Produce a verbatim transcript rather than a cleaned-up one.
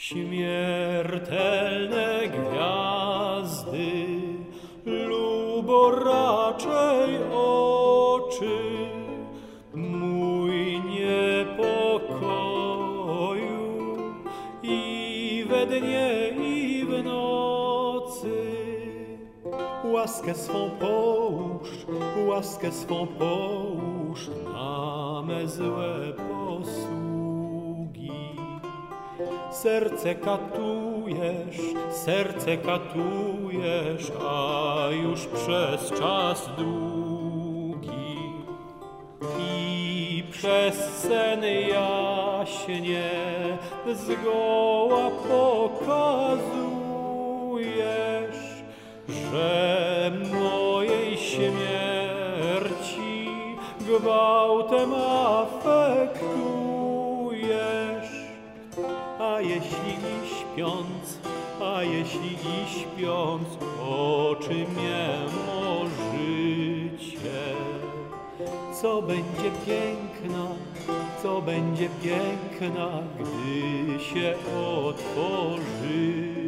Śmiertelne gwiazdy lubo raczej oczy mój niepokoju i we dnie i w nocy. Łaskę swą połóż, łaskę swą połóż na me złe posługi. Serce katujesz, serce katujesz, a już przez czas długi. I przez sen jaśnie zgoła pokazujesz, że mojej śmierci gwałtem afektujesz. A jeśli i śpiąc, a jeśli i śpiąc oczy mnie morzycie, co będzie piękna, co będzie piękna, gdy się otworzy.